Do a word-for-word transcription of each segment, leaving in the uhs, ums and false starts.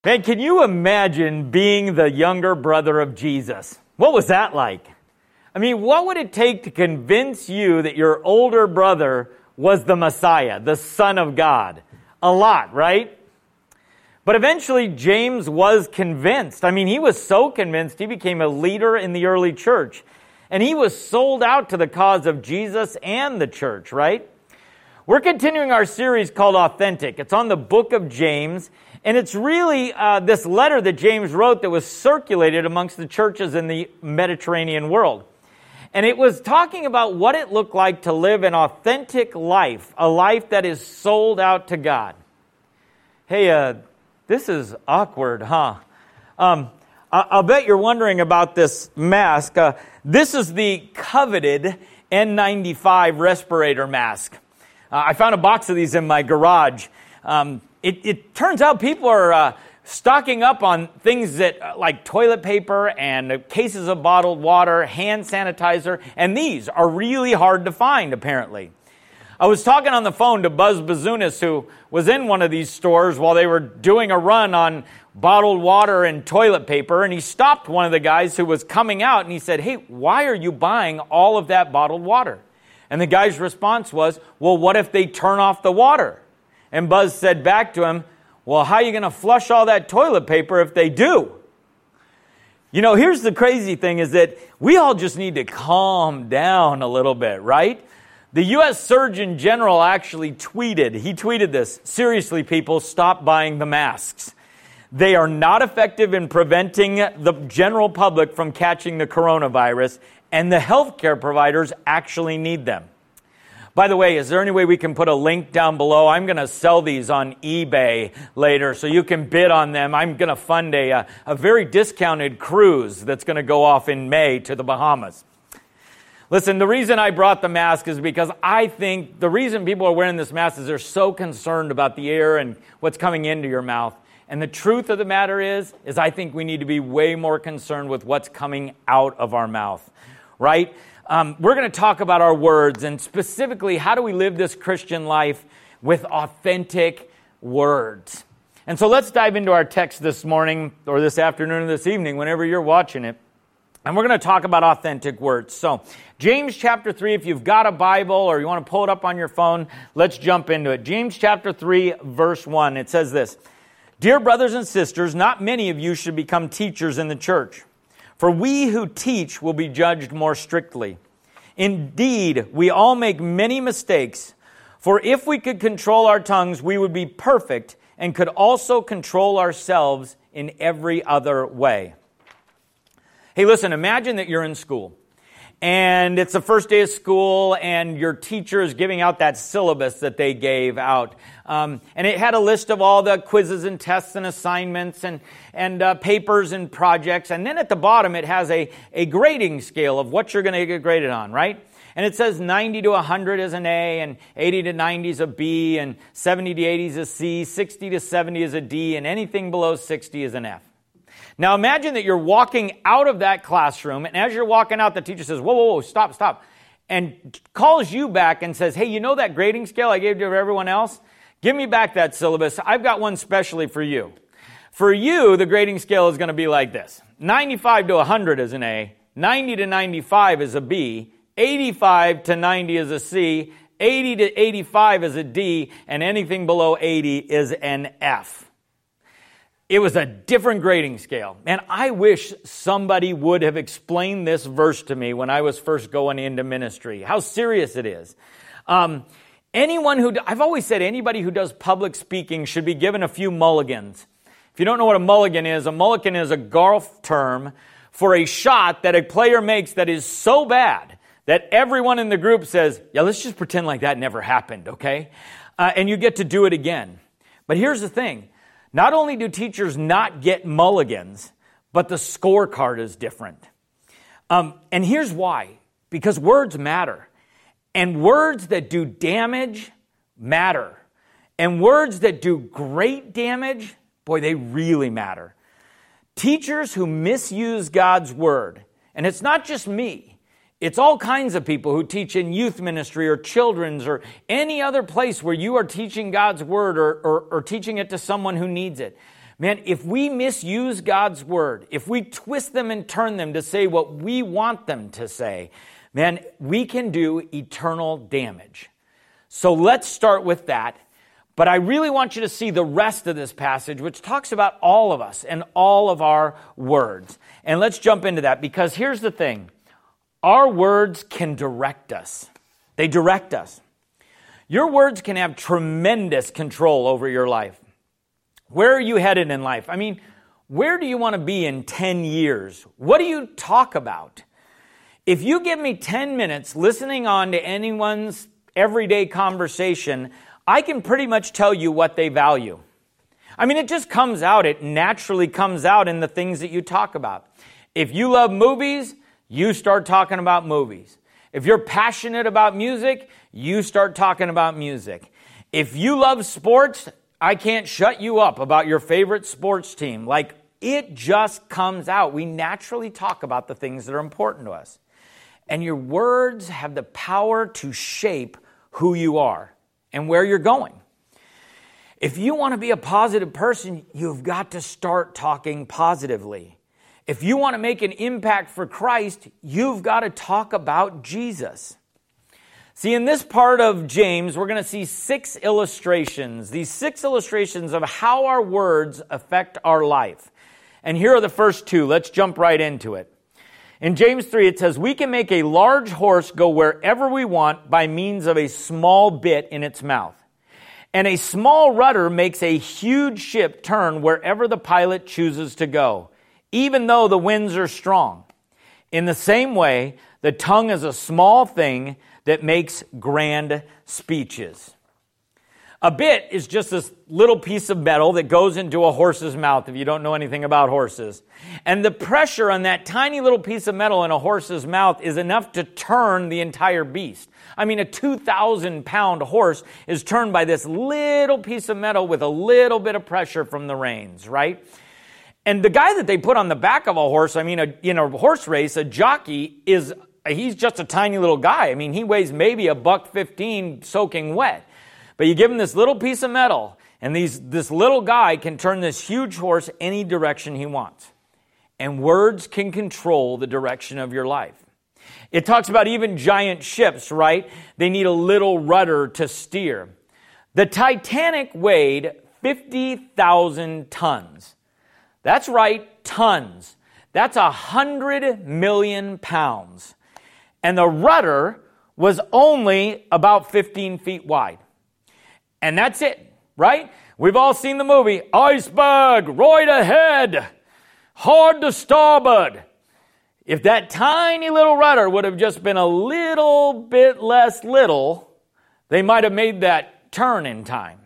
Man, can you imagine being the younger brother of Jesus? What was that like? I mean, what would it take to convince you that your older brother was the Messiah, the Son of God? A lot, right? But eventually, James was convinced. I mean, he was so convinced, he became a leader in the early church. And he was sold out to the cause of Jesus and the church, right? We're continuing our series called Authentic. It's on the book of James. And it's really uh, this letter that James wrote that was circulated amongst the churches in the Mediterranean world. And it was talking about what it looked like to live an authentic life, a life that is sold out to God. Hey, uh, this is awkward, huh? Um, I- I'll bet you're wondering about this mask. Uh, this is the coveted N ninety-five respirator mask. Uh, I found a box of these in my garage. Um, It, it turns out people are uh, stocking up on things that uh, like toilet paper and uh, cases of bottled water, hand sanitizer, and these are really hard to find, apparently. I was talking on the phone to Buzz Bazunas, who was in one of these stores while they were doing a run on bottled water and toilet paper, and he stopped one of the guys who was coming out, and he said, "Hey, why are you buying all of that bottled water?" And the guy's response was, "Well, what if they turn off the water?" And Buzz said back to him, "Well, how are you going to flush all that toilet paper if they do?" You know, here's the crazy thing is that we all just need to calm down a little bit, right? The U S Surgeon General actually tweeted, he tweeted this, "Seriously, people, stop buying the masks. They are not effective in preventing the general public from catching the coronavirus, and the healthcare providers actually need them." By the way, is there any way we can put a link down below? I'm going to sell these on eBay later so you can bid on them. I'm going to fund a, a, a very discounted cruise that's going to go off in May to the Bahamas. Listen, the reason I brought the mask is because I think the reason people are wearing this mask is they're so concerned about the air and what's coming into your mouth. And the truth of the matter is, is I think we need to be way more concerned with what's coming out of our mouth, right? Um, we're going to talk about our words and specifically how do we live this Christian life with authentic words. And so let's dive into our text this morning or this afternoon or this evening, whenever you're watching it. And we're going to talk about authentic words. So James chapter three, if you've got a Bible or you want to pull it up on your phone, let's jump into it. James chapter three, verse one, it says this, "Dear brothers and sisters, not many of you should become teachers in the church. For we who teach will be judged more strictly. Indeed, we all make many mistakes. For if we could control our tongues, we would be perfect and could also control ourselves in every other way." Hey, listen, imagine that you're in school. And it's the first day of school, and your teacher is giving out that syllabus that they gave out. Um, and it had a list of all the quizzes and tests and assignments and, and uh, papers and projects. And then at the bottom, it has a, a grading scale of what you're going to get graded on, right? And it says ninety to one hundred is an A, and eighty to ninety is a B, and seventy to eighty is a C, sixty to seventy is a D, and anything below sixty is an F. Now imagine that you're walking out of that classroom, and as you're walking out, the teacher says, whoa, whoa, whoa, stop, stop, and calls you back and says, "Hey, you know that grading scale I gave to everyone else? Give me back that syllabus. I've got one specially for you." For you, the grading scale is going to be like this. ninety-five to one hundred is an A, ninety to ninety-five is a B, eighty-five to ninety is a C, eighty to eighty-five is a D, and anything below eighty is an F. It was a different grading scale. And I wish somebody would have explained this verse to me when I was first going into ministry, how serious it is. Um, anyone who, I've always said anybody who does public speaking should be given a few mulligans. If you don't know what a mulligan is, a mulligan is a golf term for a shot that a player makes that is so bad that everyone in the group says, "Yeah, let's just pretend like that never happened, okay?" Uh, and you get to do it again. But here's the thing. Not only do teachers not get mulligans, but the scorecard is different. Um, and here's why. Because words matter. And words that do damage matter. And words that do great damage, boy, they really matter. Teachers who misuse God's word, and it's not just me, it's all kinds of people who teach in youth ministry or children's or any other place where you are teaching God's word or, or, or teaching it to someone who needs it. Man, if we misuse God's word, if we twist them and turn them to say what we want them to say, man, we can do eternal damage. So let's start with that. But I really want you to see the rest of this passage, which talks about all of us and all of our words. And let's jump into that, because here's the thing. Our words can direct us. They direct us. Your words can have tremendous control over your life. Where are you headed in life? I mean, where do you want to be in ten years? What do you talk about? If you give me ten minutes listening on to anyone's everyday conversation, I can pretty much tell you what they value. I mean, it just comes out. It naturally comes out in the things that you talk about. If you love movies, you start talking about movies. If you're passionate about music, you start talking about music. If you love sports, I can't shut you up about your favorite sports team. Like, it just comes out. We naturally talk about the things that are important to us. And your words have the power to shape who you are and where you're going. If you want to be a positive person, you've got to start talking positively. If you want to make an impact for Christ, you've got to talk about Jesus. See, in this part of James, we're going to see six illustrations. These six illustrations of how our words affect our life. And here are the first two. Let's jump right into it. In James three, it says, we can make a large horse go wherever we want by means of a small bit in its mouth. And a small rudder makes a huge ship turn wherever the pilot chooses to go, even though the winds are strong. In the same way, the tongue is a small thing that makes grand speeches. A bit is just this little piece of metal that goes into a horse's mouth, if you don't know anything about horses. And the pressure on that tiny little piece of metal in a horse's mouth is enough to turn the entire beast. I mean, a two thousand pound horse is turned by this little piece of metal with a little bit of pressure from the reins, right? And the guy that they put on the back of a horse, I mean, a, in a horse race, a jockey is, he's just a tiny little guy. I mean, he weighs maybe a buck fifteen soaking wet. But you give him this little piece of metal, and these, this little guy can turn this huge horse any direction he wants. And words can control the direction of your life. It talks about even giant ships, right? They need a little rudder to steer. The Titanic weighed fifty thousand tons. That's right, tons. That's a hundred million pounds. And the rudder was only about fifteen feet wide. And that's it, right? We've all seen the movie, iceberg, right ahead, hard to starboard. If that tiny little rudder would have just been a little bit less little, they might have made that turn in time.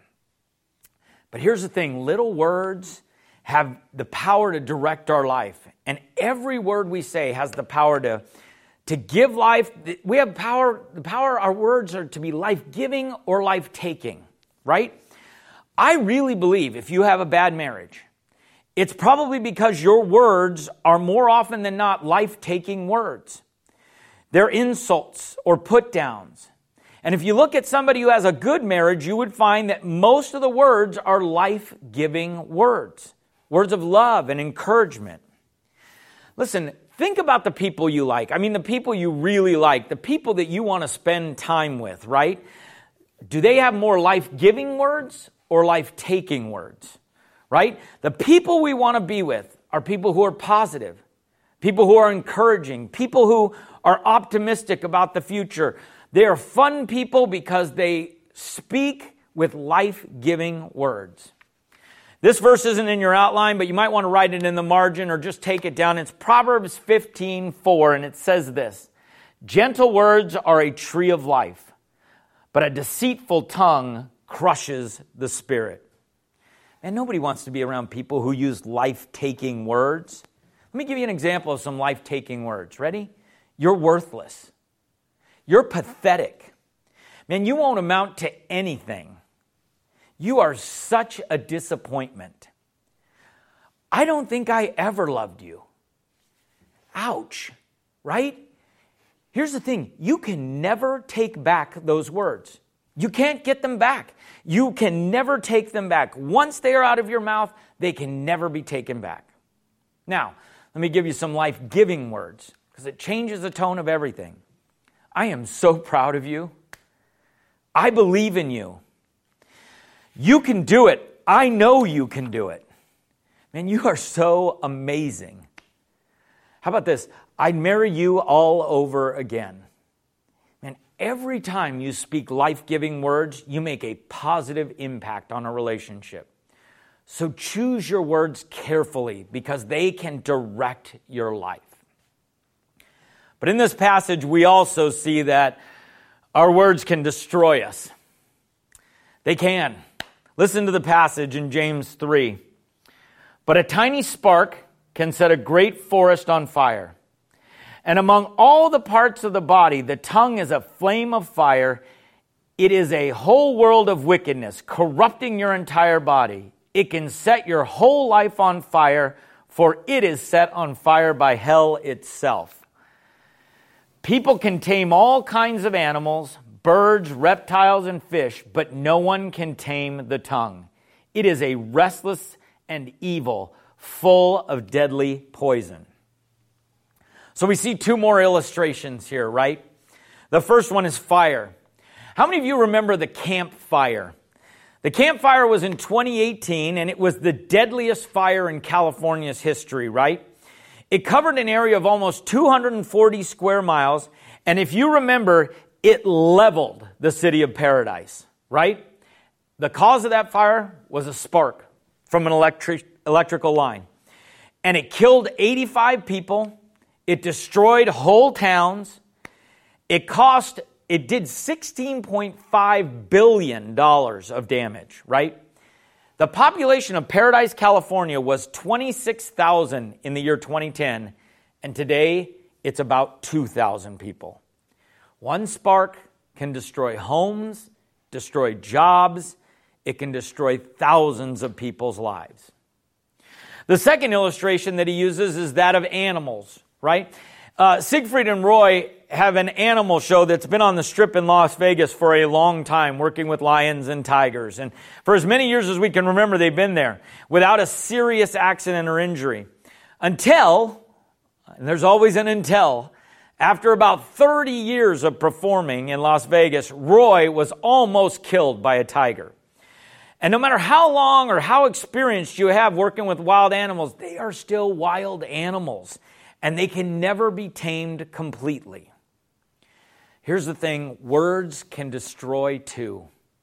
But here's the thing, little words have the power to direct our life. And every word we say has the power to, to give life. We have power, the power, our words are to be life-giving or life-taking. Right? I really believe if you have a bad marriage, it's probably because your words are more often than not life-taking words. They're insults or put-downs. And if you look at somebody who has a good marriage, you would find that most of the words are life-giving words. Words of love and encouragement. Listen, think about the people you like. I mean, the people you really like, the people that you want to spend time with, right? Do they have more life-giving words or life-taking words, right? The people we want to be with are people who are positive, people who are encouraging, people who are optimistic about the future. They are fun people because they speak with life-giving words. This verse isn't in your outline, but you might want to write it in the margin or just take it down. It's Proverbs fifteen four, and it says this, gentle words are a tree of life, but a deceitful tongue crushes the spirit. And nobody wants to be around people who use life-taking words. Let me give you an example of some life-taking words. Ready? You're worthless. You're pathetic. Man, you won't amount to anything. You are such a disappointment. I don't think I ever loved you. Ouch, right? Here's the thing, you can never take back those words. You can't get them back. You can never take them back. Once they are out of your mouth, they can never be taken back. Now, let me give you some life-giving words, because it changes the tone of everything. I am so proud of you. I believe in you. You can do it. I know you can do it. Man, you are so amazing. How about this? I'd marry you all over again. Man, every time you speak life-giving words, you make a positive impact on a relationship. So choose your words carefully, because they can direct your life. But in this passage, we also see that our words can destroy us. They can. Listen to the passage in James three. But a tiny spark can set a great forest on fire. And among all the parts of the body, the tongue is a flame of fire. It is a whole world of wickedness, corrupting your entire body. It can set your whole life on fire, for it is set on fire by hell itself. People can tame all kinds of animals, birds, reptiles, and fish, but no one can tame the tongue. It is a restless and evil, full of deadly poison. So we see two more illustrations here, right? The first one is fire. How many of you remember the Camp Fire? The Camp Fire was in twenty eighteen, and it was the deadliest fire in California's history, right? It covered an area of almost two hundred forty square miles, and if you remember, it leveled the city of Paradise, right? The cause of that fire was a spark from an electric, electrical line. And it killed eighty-five people. It destroyed whole towns. It cost, it did sixteen point five billion dollars of damage, right? The population of Paradise, California was twenty-six thousand in the year twenty ten, and today it's about two thousand people. One spark can destroy homes, destroy jobs. It can destroy thousands of people's lives. The second illustration that he uses is that of animals, right? Uh, Siegfried and Roy have an animal show that's been on the Strip in Las Vegas for a long time, working with lions and tigers. And for as many years as we can remember, they've been there without a serious accident or injury. Until, and there's always an until, after about thirty years of performing in Las Vegas, Roy was almost killed by a tiger. And no matter how long or how experienced you have working with wild animals, they are still wild animals, and they can never be tamed completely. Here's the thing, words can destroy too.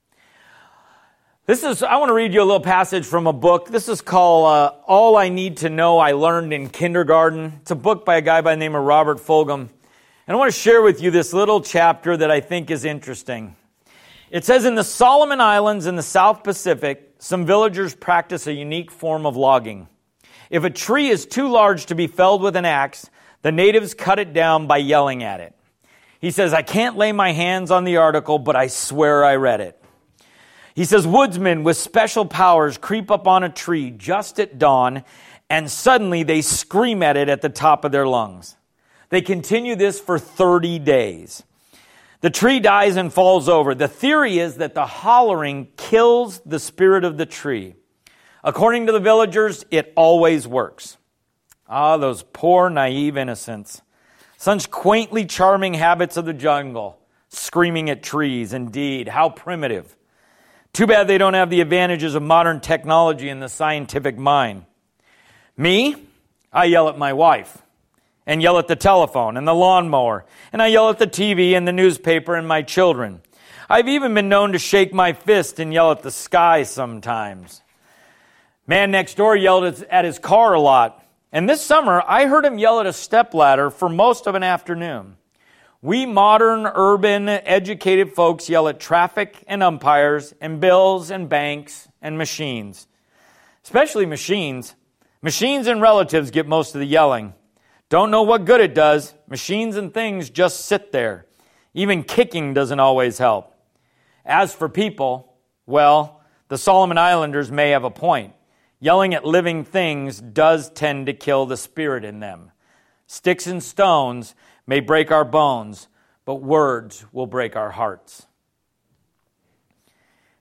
This is, I want to read you a little passage from a book. This is called uh, All I Need to Know I Learned in Kindergarten. It's a book by a guy by the name of Robert Fulghum. And I want to share with you this little chapter that I think is interesting. It says, in the Solomon Islands in the South Pacific, some villagers practice a unique form of logging. If a tree is too large to be felled with an axe, the natives cut it down by yelling at it. He says, I can't lay my hands on the article, but I swear I read it. He says, woodsmen with special powers creep up on a tree just at dawn, and suddenly they scream at it at the top of their lungs. They continue this for thirty days. The tree dies and falls over. The theory is that the hollering kills the spirit of the tree. According to the villagers, it always works. Ah, those poor, naive innocents. Such quaintly charming habits of the jungle. Screaming at trees, indeed. How primitive. Too bad they don't have the advantages of modern technology and the scientific mind. Me, I yell at my wife. And yell at the telephone and the lawnmower. And I yell at the T V and the newspaper and my children. I've even been known to shake my fist and yell at the sky sometimes. Man next door yelled at his car a lot. And this summer, I heard him yell at a stepladder for most of an afternoon. We modern, urban, educated folks yell at traffic and umpires and bills and banks and machines. Especially machines. Machines and relatives get most of the yelling. Don't know what good it does. Machines and things just sit there. Even kicking doesn't always help. As for people, well, the Solomon Islanders may have a point. Yelling at living things does tend to kill the spirit in them. Sticks and stones may break our bones, but words will break our hearts.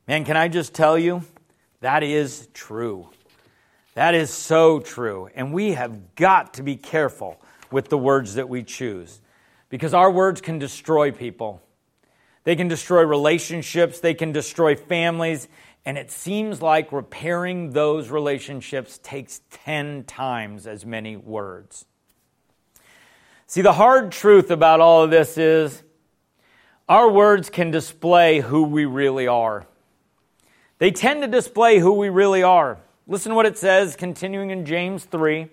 Man, can I just tell you, that is true. That is so true. And we have got to be careful with the words that we choose, because our words can destroy people. They can destroy relationships. They can destroy families. And it seems like repairing those relationships takes ten times as many words. See, the hard truth about all of this is our words can display who we really are. They tend to display who we really are. Listen to what it says, continuing in James three.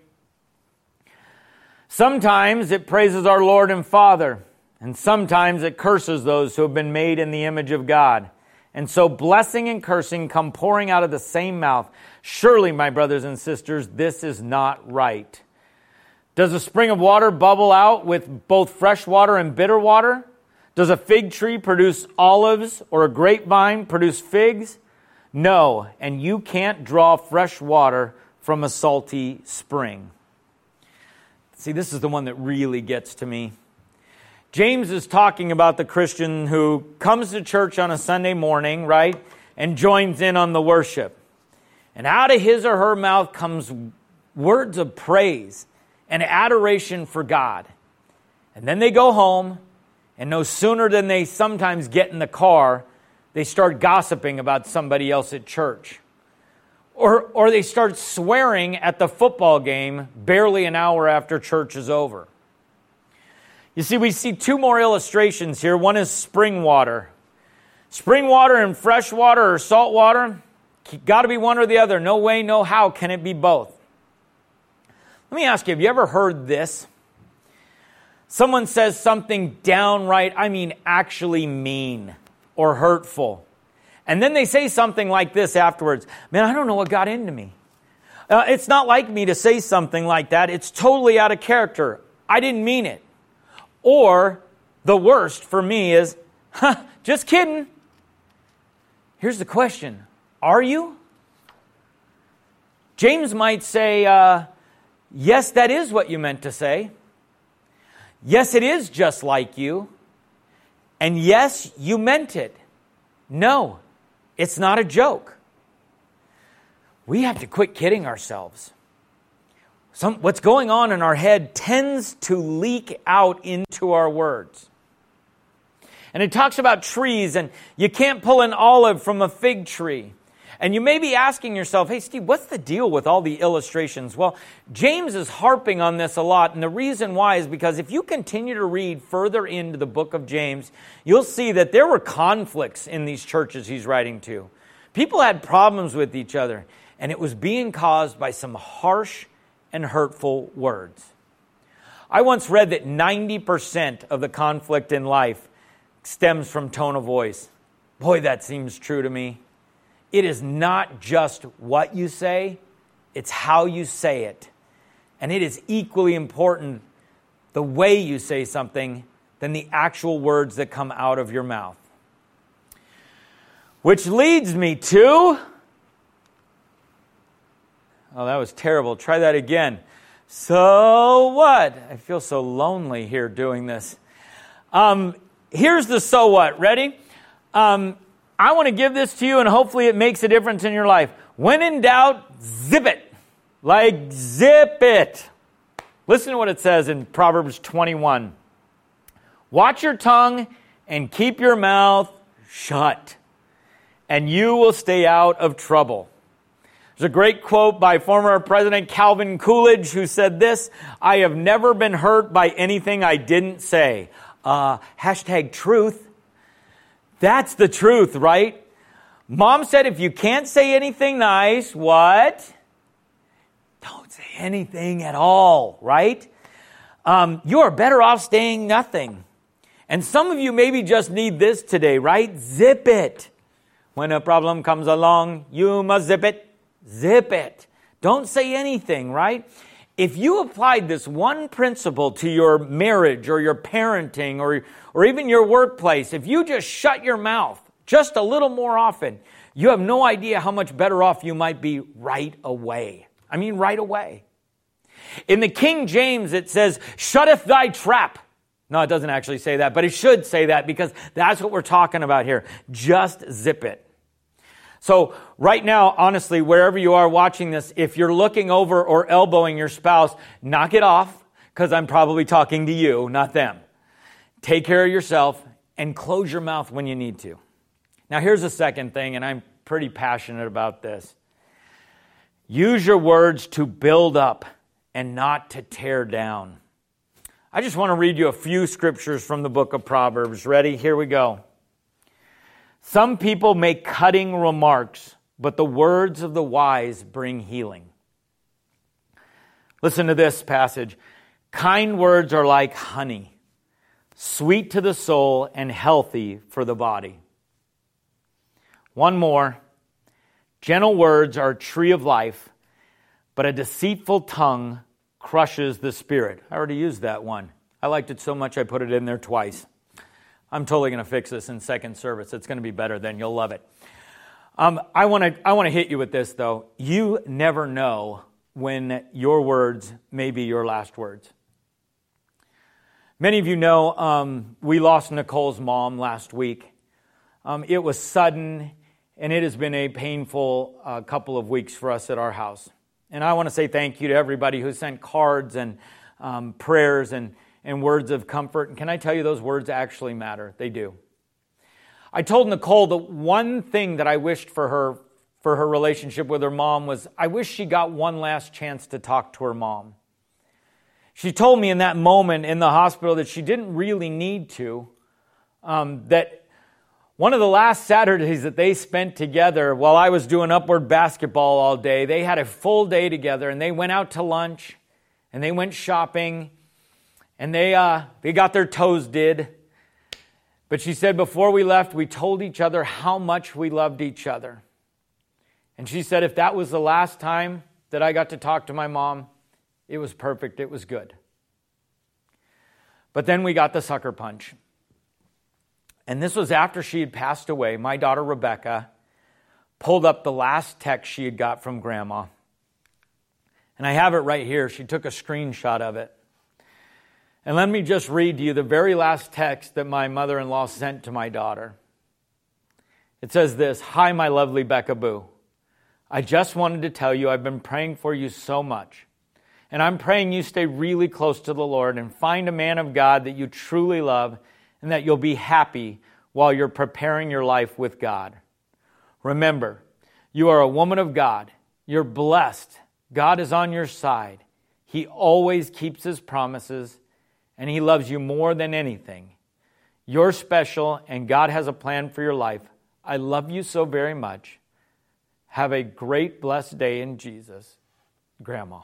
Sometimes it praises our Lord and Father, and sometimes it curses those who have been made in the image of God. And so blessing and cursing come pouring out of the same mouth. Surely, my brothers and sisters, this is not right. Does a spring of water bubble out with both fresh water and bitter water? Does a fig tree produce olives or a grapevine produce figs? No, and you can't draw fresh water from a salty spring. See, this is the one that really gets to me. James is talking about the Christian who comes to church on a Sunday morning, right, and joins in on the worship. And out of his or her mouth comes words of praise and adoration for God. And then they go home, and no sooner than they sometimes get in the car, they start gossiping about somebody else at church. Or, or they start swearing at the football game barely an hour after church is over. You see, we see two more illustrations here. One is spring water. Spring water and fresh water or salt water, got to be one or the other. No way, no how can it be both. Let me ask you, have you ever heard this? Someone says something downright, I mean actually mean or hurtful. And then they say something like this afterwards. Man, I don't know what got into me. Uh, it's not like me to say something like that. It's totally out of character. I didn't mean it. Or the worst for me is, huh, just kidding. Here's the question. Are you? James might say, uh, yes, that is what you meant to say. Yes, it is just like you. And yes, you meant it. No, it's not a joke. We have to quit kidding ourselves. Some, what's going on in our head tends to leak out into our words. And it talks about trees, and you can't pull an olive from a fig tree. And you may be asking yourself, hey, Steve, what's the deal with all the illustrations? Well, James is harping on this a lot, and the reason why is because if you continue to read further into the book of James, you'll see that there were conflicts in these churches he's writing to. People had problems with each other, and it was being caused by some harsh and hurtful words. I once read that ninety percent of the conflict in life stems from tone of voice. Boy, that seems true to me. It is not just what you say, it's how you say it. And it is equally important the way you say something than the actual words that come out of your mouth. Which leads me to... Oh, that was terrible. Try that again. So what? I feel so lonely here doing this. Um, here's the so what. Ready? Um, I want to give this to you, and hopefully it makes a difference in your life. When in doubt, zip it. Like zip it. Listen to what it says in Proverbs twenty-one. Watch your tongue and keep your mouth shut, and you will stay out of trouble. There's a great quote by former President Calvin Coolidge who said this, I have never been hurt by anything I didn't say. Uh, hashtag truth. That's the truth, right? Mom said if you can't say anything nice, what? Don't say anything at all, right? Um, you are better off saying nothing. And some of you maybe just need this today, right? Zip it. When a problem comes along, you must zip it. Zip it. Don't say anything, right? If you applied this one principle to your marriage or your parenting or, or even your workplace, if you just shut your mouth just a little more often, you have no idea how much better off you might be right away. I mean, right away. In the King James, it says, shutteth thy trap. No, it doesn't actually say that, but it should say that because that's what we're talking about here. Just zip it. So right now, honestly, wherever you are watching this, if you're looking over or elbowing your spouse, knock it off, because I'm probably talking to you, not them. Take care of yourself and close your mouth when you need to. Now, here's the second thing, and I'm pretty passionate about this. Use your words to build up and not to tear down. I just want to read you a few scriptures from the book of Proverbs. Ready? Here we go. Some people make cutting remarks, but the words of the wise bring healing. Listen to this passage. Kind words are like honey, sweet to the soul and healthy for the body. One more. Gentle words are a tree of life, but a deceitful tongue crushes the spirit. I already used that one. I liked it so much I put it in there twice. I'm totally going to fix this in second service. It's going to be better then. You'll love it. Um, I want to I want to hit you with this, though. You never know when your words may be your last words. Many of you know um, we lost Nicole's mom last week. Um, it was sudden, and it has been a painful uh, couple of weeks for us at our house. And I want to say thank you to everybody who sent cards and um, prayers and and words of comfort. And can I tell you, those words actually matter? They do. I told Nicole the one thing that I wished for her, for her relationship with her mom was, I wish she got one last chance to talk to her mom. She told me in that moment in the hospital that she didn't really need to, um, that one of the last Saturdays that they spent together while I was doing Upward basketball all day, they had a full day together, and they went out to lunch, and they went shopping, and they uh, they got their toes did. But she said, before we left, we told each other how much we loved each other. And she said, if that was the last time that I got to talk to my mom, it was perfect, it was good. But then we got the sucker punch. And this was after she had passed away. My daughter, Rebecca, pulled up the last text she had got from Grandma. And I have it right here. She took a screenshot of it. And let me just read to you the very last text that my mother-in-law sent to my daughter. It says this, "Hi, my lovely Becca Boo. I just wanted to tell you I've been praying for you so much. And I'm praying you stay really close to the Lord and find a man of God that you truly love and that you'll be happy while you're preparing your life with God. Remember, you are a woman of God. You're blessed. God is on your side. He always keeps his promises, and he loves you more than anything. You're special, and God has a plan for your life. I love you so very much. Have a great, blessed day in Jesus. Grandma."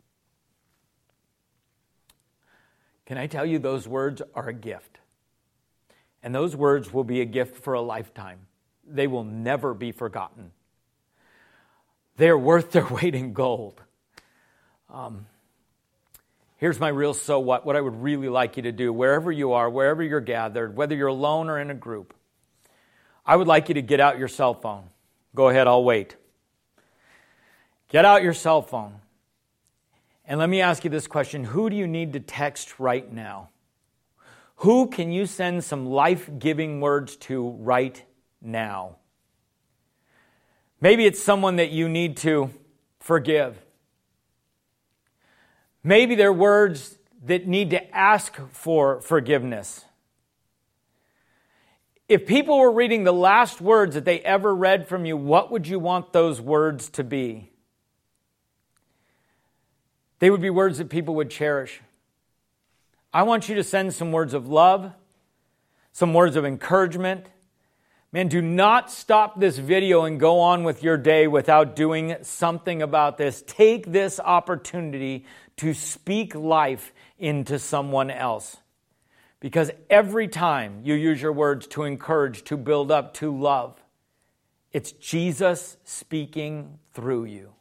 Can I tell you, those words are a gift. And those words will be a gift for a lifetime. They will never be forgotten. They're worth their weight in gold. Um, here's my real so what, what I would really like you to do, wherever you are, wherever you're gathered, whether you're alone or in a group, I would like you to get out your cell phone. Go ahead, I'll wait. Get out your cell phone. And let me ask you this question. Who do you need to text right now? Who can you send some life-giving words to right now? Maybe it's someone that you need to forgive. Maybe they're words that need to ask for forgiveness. If people were reading the last words that they ever read from you, what would you want those words to be? They would be words that people would cherish. I want you to send some words of love, some words of encouragement. Man, do not stop this video and go on with your day without doing something about this. Take this opportunity to speak life into someone else. Because every time you use your words to encourage, to build up, to love, it's Jesus speaking through you.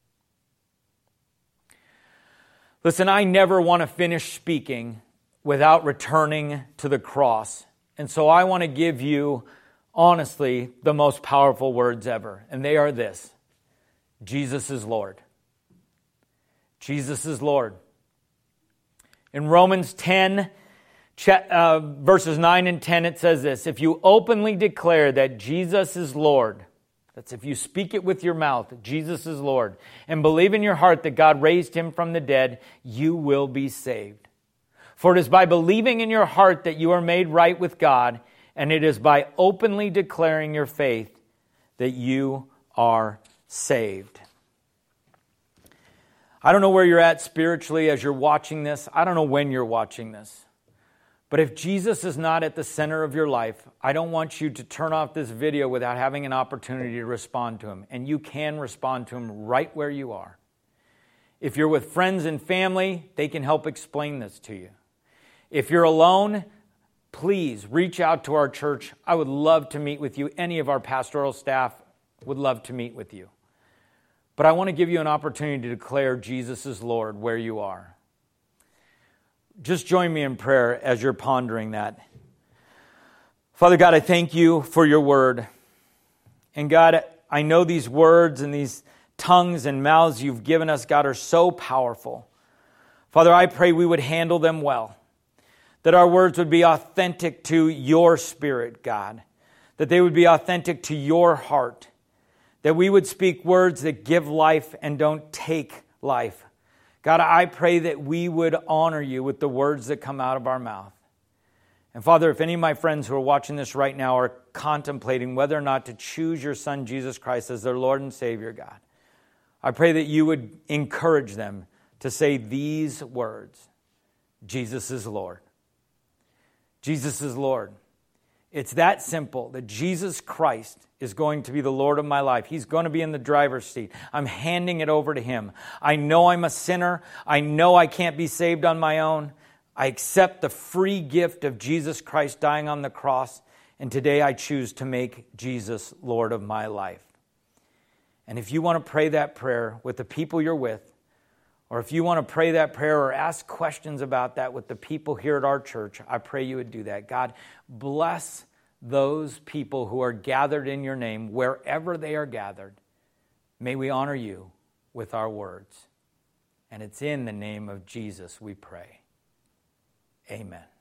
Listen, I never want to finish speaking without returning to the cross. And so I want to give you, honestly, the most powerful words ever. And they are this: Jesus is Lord. Jesus is Lord. In Romans ten, uh, verses nine and ten, it says this: if you openly declare that Jesus is Lord That's if you speak it with your mouth, Jesus is Lord, and believe in your heart that God raised him from the dead, you will be saved. For it is by believing in your heart that you are made right with God, and it is by openly declaring your faith that you are saved. I don't know where you're at spiritually as you're watching this. I don't know when you're watching this. But if Jesus is not at the center of your life, I don't want you to turn off this video without having an opportunity to respond to him. And you can respond to him right where you are. If you're with friends and family, they can help explain this to you. If you're alone, please reach out to our church. I would love to meet with you. Any of our pastoral staff would love to meet with you. But I want to give you an opportunity to declare Jesus is Lord where you are. Just join me in prayer as you're pondering that. Father God, I thank you for your word. And God, I know these words and these tongues and mouths you've given us, God, are so powerful. Father, I pray we would handle them well. That our words would be authentic to your spirit, God. That they would be authentic to your heart. That we would speak words that give life and don't take life. God, I pray that we would honor you with the words that come out of our mouth. And Father, if any of my friends who are watching this right now are contemplating whether or not to choose your Son, Jesus Christ, as their Lord and Savior, God, I pray that you would encourage them to say these words: Jesus is Lord. Jesus is Lord. It's that simple, that Jesus Christ is going to be the Lord of my life. He's going to be in the driver's seat. I'm handing it over to him. I know I'm a sinner. I know I can't be saved on my own. I accept the free gift of Jesus Christ dying on the cross, and today I choose to make Jesus Lord of my life. And if you want to pray that prayer with the people you're with, or if you want to pray that prayer or ask questions about that with the people here at our church, I pray you would do that. God, bless those people who are gathered in your name, wherever they are gathered. May we honor you with our words. And it's in the name of Jesus we pray. Amen.